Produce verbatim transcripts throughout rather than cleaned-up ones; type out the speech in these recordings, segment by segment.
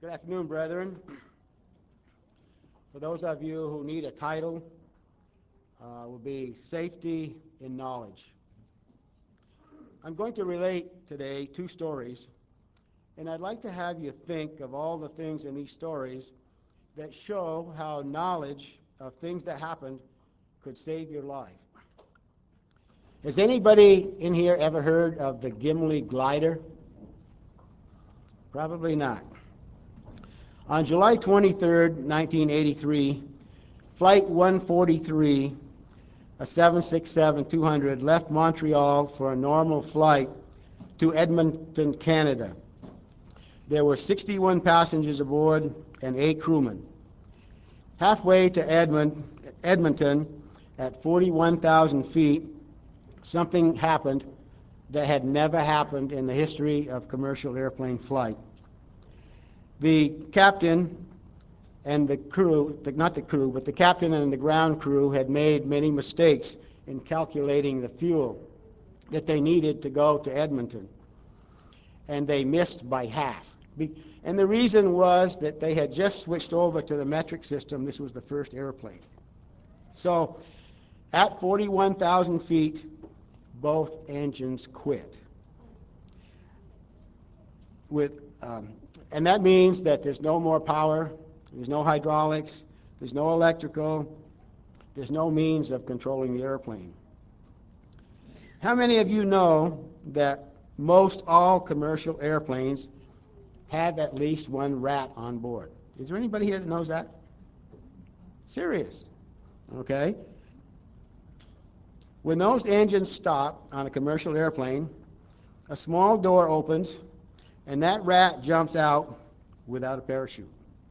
Good afternoon, brethren. For those of you who need a title, uh, will be Safety in Knowledge. I'm going to relate today two stories, and I'd like to have you think of all the things in these stories that show how knowledge of things that happened could save your life. Has anybody in here ever heard of the Gimli glider? Probably not. On July twenty-third, nineteen eighty-three, Flight one forty-three, a seven sixty-seven two hundred, left Montreal for a normal flight to Edmonton, Canada. There were sixty-one passengers aboard and eight crewmen. Halfway to Edmont, Edmonton, at forty-one thousand feet, something happened that had never happened in the history of commercial airplane flight. The captain and the crew, not the crew, but the captain and the ground crew had made many mistakes in calculating the fuel that they needed to go to Edmonton, and they missed by half. And the reason was that they had just switched over to the metric system. This was the first airplane. So at forty-one thousand feet, both engines quit. With, um, and that means that there's no more power, there's no hydraulics, there's no electrical, there's no means of controlling the airplane. How many of you know that most all commercial airplanes have at least one rat on board? Is there anybody here that knows that? Serious. Okay. When those engines stop on a commercial airplane, a small door opens and that rat jumps out without a parachute.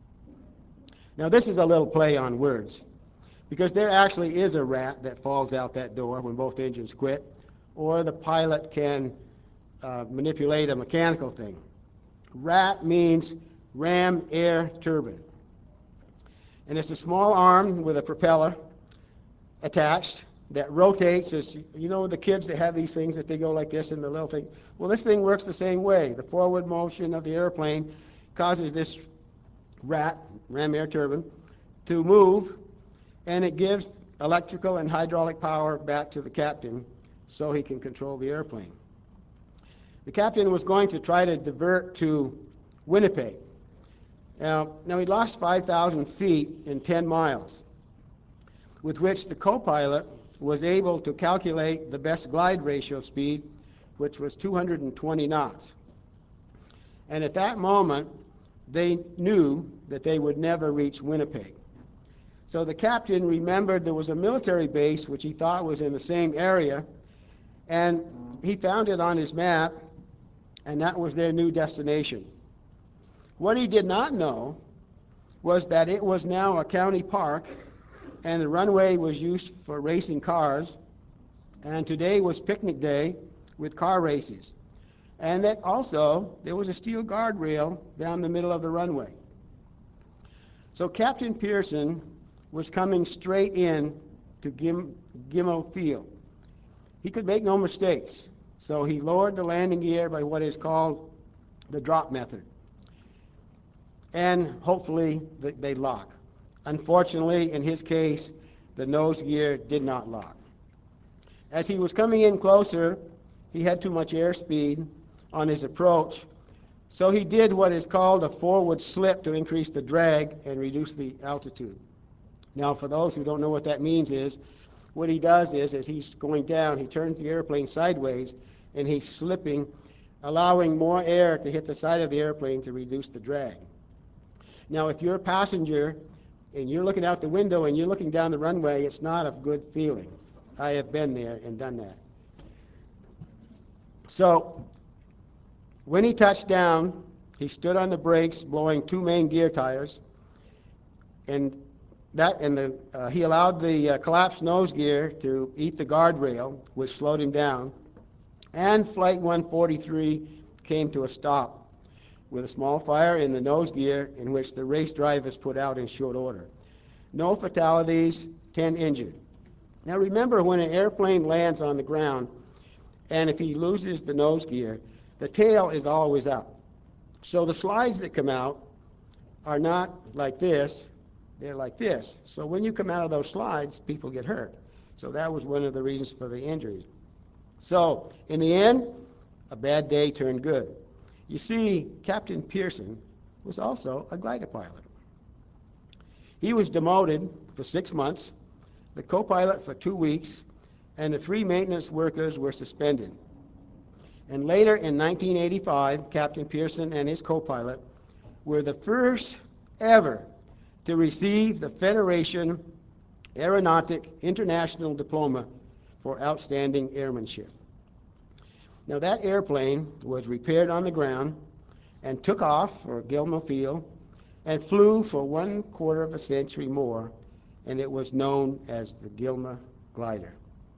Now this is a little play on words, because there actually is a rat that falls out that door when both engines quit, or the pilot can uh, manipulate a mechanical thing. Rat means ram air turbine. And it's a small arm with a propeller attached that rotates. As you know, the kids that have these things that they go like this and the little thing. Well, this thing works the same way. The forward motion of the airplane causes this rat, ram air turbine, to move, and it gives electrical and hydraulic power back to the captain so he can control the airplane. The captain was going to try to divert to Winnipeg. Now, now he lost five thousand feet in ten miles, with which the co-pilot was able to calculate the best glide ratio speed, which was two hundred twenty knots. And at that moment, they knew that they would never reach Winnipeg. So the captain remembered there was a military base which he thought was in the same area, and he found it on his map, and that was their new destination. What he did not know was that it was now a county park, and the runway was used for racing cars, and today was picnic day with car races. And that also, there was a steel guardrail down the middle of the runway. So Captain Pearson was coming straight in to Gim, Gimmo Field. He could make no mistakes, so he lowered the landing gear by what is called the drop method. And hopefully they lock. Unfortunately, in his case, the nose gear did not lock. As he was coming in closer, he had too much airspeed on his approach, so he did what is called a forward slip to increase the drag and reduce the altitude. Now, for those who don't know what that means is, what he does is, as he's going down, he turns the airplane sideways, and he's slipping, allowing more air to hit the side of the airplane to reduce the drag. Now, if you're a passenger and you're looking out the window and you're looking down the runway, it's not a good feeling. I have been there and done that. So when he touched down, he stood on the brakes, blowing two main gear tires, and that and the uh, he allowed the uh, collapsed nose gear to eat the guardrail, which slowed him down, and Flight one forty-three came to a stop with a small fire in the nose gear, in which the race drivers put out in short order. No fatalities, ten injured. Now remember, when an airplane lands on the ground, and if he loses the nose gear, the tail is always up. So the slides that come out are not like this, they're like this. So when you come out of those slides, people get hurt. So that was one of the reasons for the injuries. So in the end, a bad day turned good. You see, Captain Pearson was also a glider pilot. He was demoted for six months, the co-pilot for two weeks, and the three maintenance workers were suspended. And later in nineteen eighty-five, Captain Pearson and his co-pilot were the first ever to receive the Federation Aeronautic International Diploma for outstanding airmanship. Now that airplane was repaired on the ground and took off for Gilmer Field and flew for one quarter of a century more, and it was known as the Gilmer Glider.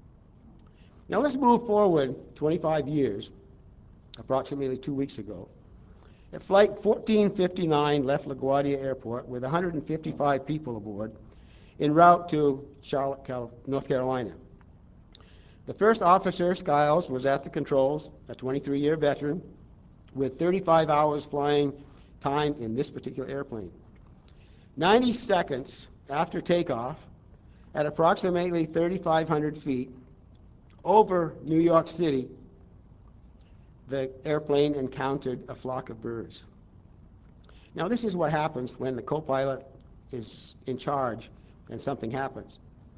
Now let's move forward twenty-five years, approximately two weeks ago. At Flight fourteen fifty-nine left LaGuardia Airport with one hundred fifty-five people aboard en route to Charlotte, North Carolina. The first officer, Skiles, was at the controls, a twenty-three-year veteran with thirty-five hours flying time in this particular airplane. ninety seconds after takeoff, at approximately thirty-five hundred feet over New York City, the airplane encountered a flock of birds. Now this is what happens when the co-pilot is in charge and something happens.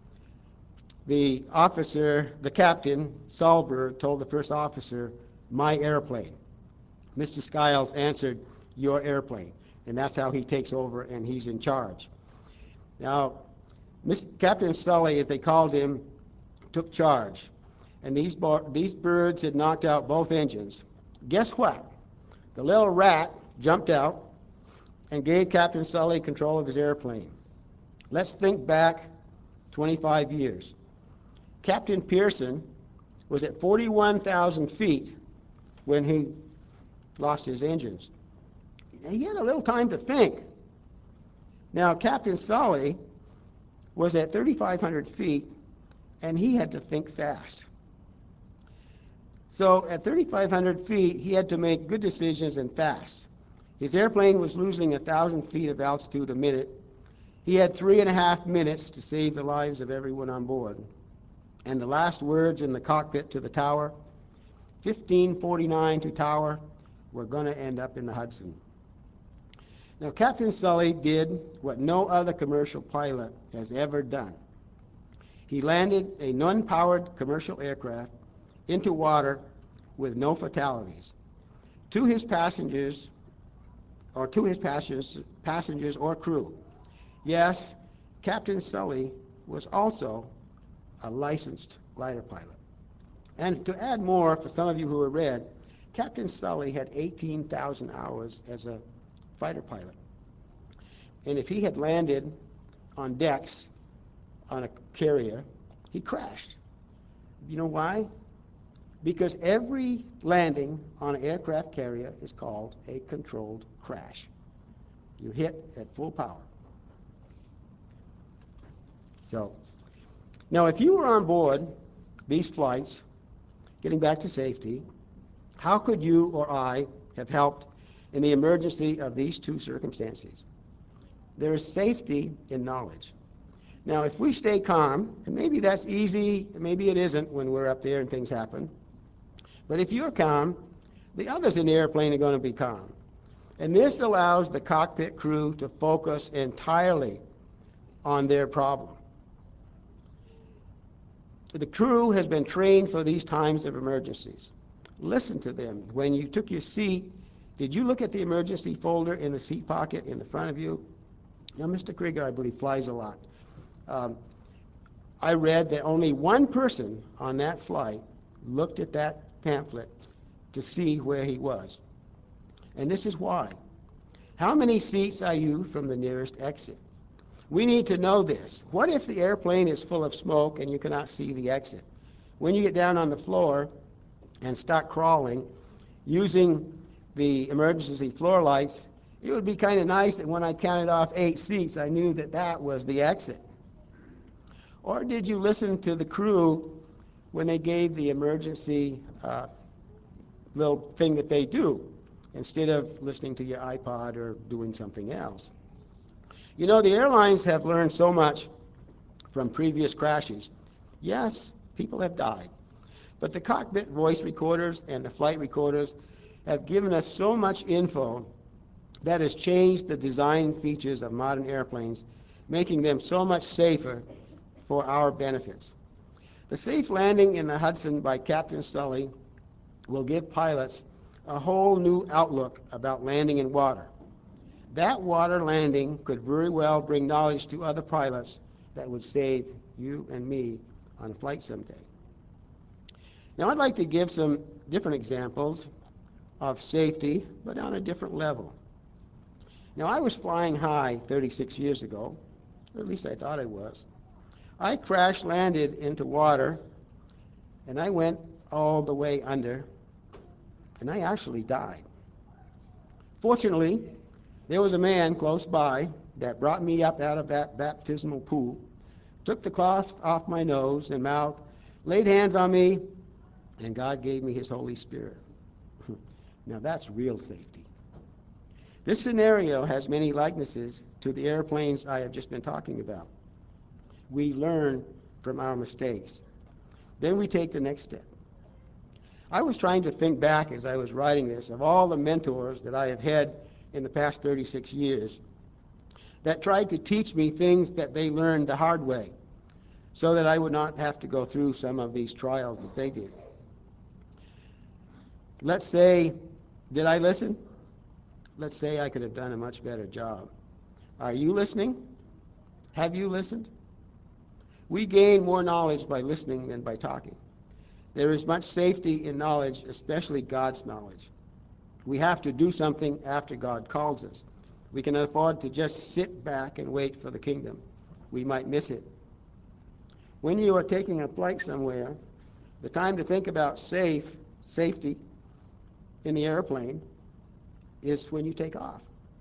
The officer, the captain, Sahlberg, told the first officer, "My airplane." Mister Skiles answered, "Your airplane." And that's how he takes over and he's in charge. Now, Mister Captain Sully, as they called him, took charge. And these, these birds had knocked out both engines. Guess what? The little rat jumped out and gave Captain Sully control of his airplane. Let's think back twenty-five years. Captain Pearson was at forty-one thousand feet when he lost his engines. He had a little time to think. Now, Captain Sully was at thirty-five hundred feet, and he had to think fast. So at thirty-five hundred feet, he had to make good decisions and fast. His airplane was losing one thousand feet of altitude a minute. He had three and a half minutes to save the lives of everyone on board. And the last words in the cockpit to the tower, fifteen forty-nine to tower, we're going to end up in the Hudson. Now, Captain Sully did what no other commercial pilot has ever done. He landed a non-powered commercial aircraft into water with no fatalities. To his passengers, or to his passengers, passengers or crew. Yes, Captain Sully was also a licensed glider pilot. And to add more, for some of you who have read, Captain Sully had eighteen thousand hours as a fighter pilot. And if he had landed on decks on a carrier, he crashed. You know why? Because every landing on an aircraft carrier is called a controlled crash. You hit at full power. So, now if you were on board these flights, getting back to safety, how could you or I have helped in the emergency of these two circumstances? There is safety in knowledge. Now, if we stay calm, and maybe that's easy, maybe it isn't when we're up there and things happen, but if you're calm, the others in the airplane are going to be calm. And this allows the cockpit crew to focus entirely on their problem. The crew has been trained for these times of emergencies. Listen to them. When you took your seat, did you look at the emergency folder in the seat pocket in the front of you? Now, Mister Krieger, I believe, flies a lot. Um, I read that only one person on that flight looked at that pamphlet to see where he was. And this is why. How many seats are you from the nearest exit? We need to know this. What if the airplane is full of smoke and you cannot see the exit? When you get down on the floor and start crawling using the emergency floor lights, it would be kind of nice that when I counted off eight seats, I knew that that was the exit. Or did you listen to the crew when they gave the emergency uh, little thing that they do, instead of listening to your iPod or doing something else? You know, the airlines have learned so much from previous crashes. Yes, people have died, but the cockpit voice recorders and the flight recorders have given us so much info that has changed the design features of modern airplanes, making them so much safer for our benefits. The safe landing in the Hudson by Captain Sully will give pilots a whole new outlook about landing in water. That water landing could very well bring knowledge to other pilots that would save you and me on a flight someday. Now, I'd like to give some different examples of safety, but on a different level. Now, I was flying high thirty-six years ago, or at least I thought I was. I crash landed into water, and I went all the way under, and I actually died. Fortunately, there was a man close by that brought me up out of that baptismal pool, took the cloth off my nose and mouth, laid hands on me, and God gave me his Holy Spirit. Now that's real safety. This scenario has many likenesses to the airplanes I have just been talking about. We learn from our mistakes. Then we take the next step. I was trying to think back as I was writing this of all the mentors that I have had in the past thirty-six years that tried to teach me things that they learned the hard way so that I would not have to go through some of these trials that they did. Let's say, did I listen? Let's say I could have done a much better job. Are you listening? Have you listened? We gain more knowledge by listening than by talking. There is much safety in knowledge, especially God's knowledge. We have to do something after God calls us. We cannot afford to just sit back and wait for the kingdom. We might miss it. When you are taking a flight somewhere, the time to think about safe safety in the airplane is when you take off.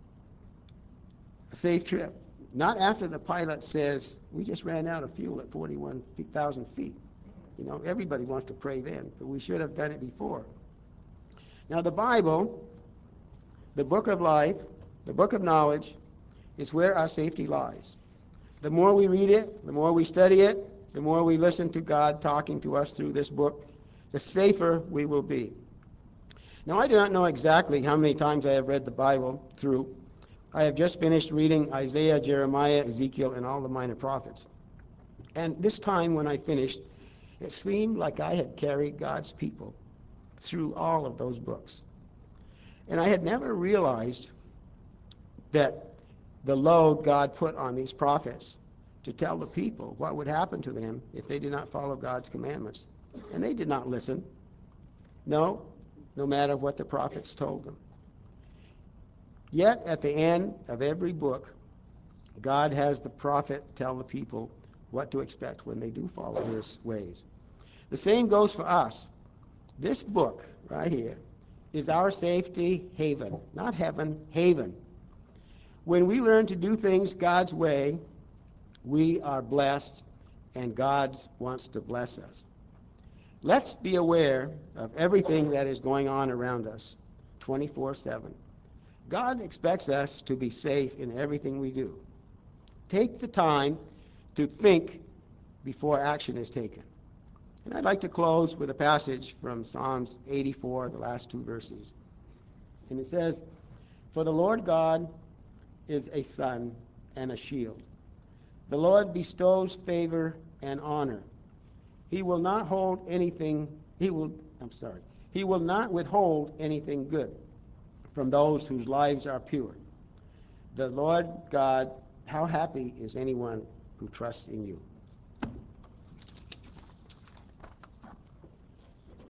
A safe trip. Not after the pilot says, we just ran out of fuel at forty-one thousand feet. You know, everybody wants to pray then, but we should have done it before. Now the Bible, the book of life, the book of knowledge, is where our safety lies. The more we read it, the more we study it, the more we listen to God talking to us through this book, the safer we will be. Now, I do not know exactly how many times I have read the Bible through. I have just finished reading Isaiah, Jeremiah, Ezekiel, and all the minor prophets. And this time when I finished, it seemed like I had carried God's people through all of those books. And I had never realized that the load God put on these prophets to tell the people what would happen to them if they did not follow God's commandments. And they did not listen. No, no matter what the prophets told them. Yet, at the end of every book, God has the prophet tell the people what to expect when they do follow his ways. The same goes for us. This book right here is our safety haven, not heaven, haven. When we learn to do things God's way, we are blessed, and God wants to bless us. Let's be aware of everything that is going on around us twenty-four seven. God expects us to be safe in everything we do. Take the time to think before action is taken. And I'd like to close with a passage from Psalms eighty-four, the last two verses. And it says, "For the Lord God is a sun and a shield. The Lord bestows favor and honor. He will not hold anything, he will, I'm sorry, he will not withhold anything good from those whose lives are pure. The Lord God, how happy is anyone who trusts in you."